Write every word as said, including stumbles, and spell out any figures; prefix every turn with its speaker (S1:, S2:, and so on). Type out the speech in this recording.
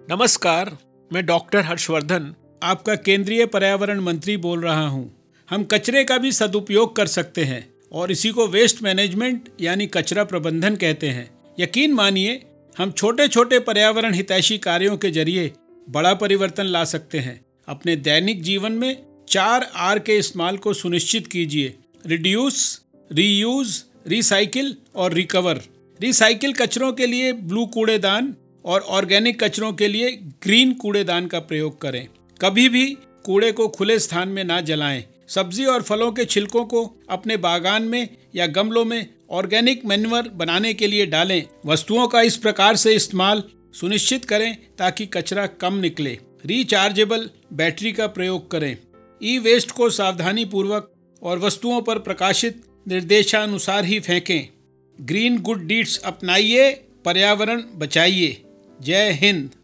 S1: नमस्कार, मैं डॉक्टर हर्षवर्धन आपका केंद्रीय पर्यावरण मंत्री बोल रहा हूँ। हम कचरे का भी सदुपयोग कर सकते हैं और इसी को वेस्ट मैनेजमेंट यानी कचरा प्रबंधन कहते हैं। यकीन मानिए, हम छोटे छोटे पर्यावरण हितैषी कार्यों के जरिए बड़ा परिवर्तन ला सकते हैं। अपने दैनिक जीवन में चार आर के इस्तेमाल को सुनिश्चित कीजिए: रिड्यूस, रीयूज, रिसाइकिल और रिकवर। रिसाइकिल कचरों के लिए ब्लू कूड़ेदान और ऑर्गेनिक कचरों के लिए ग्रीन कूड़ेदान का प्रयोग करें। कभी भी कूड़े को खुले स्थान में ना जलाएं। सब्जी और फलों के छिलकों को अपने बागान में या गमलों में ऑर्गेनिक मैन्योर बनाने के लिए डालें। वस्तुओं का इस प्रकार से इस्तेमाल सुनिश्चित करें ताकि कचरा कम निकले। रिचार्जेबल बैटरी का प्रयोग करें। ई वेस्ट को सावधानी पूर्वक और वस्तुओं पर प्रकाशित निर्देशानुसार ही फेंकें। ग्रीन गुड डीड्स अपनाइए, पर्यावरण बचाइए। जय हिंद।